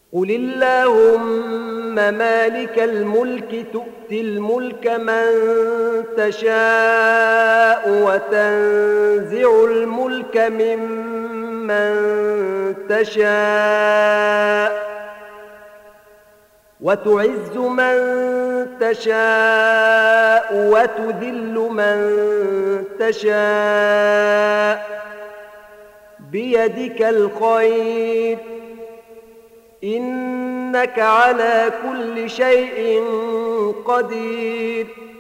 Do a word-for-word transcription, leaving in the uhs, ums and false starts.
قل اللهم مالك الملك تؤتي الملك من تشاء وتنزع الملك ممن تشاء وتعز من تشاء وتذل من تشاء بيدك الخير إنك على كل شيء قدير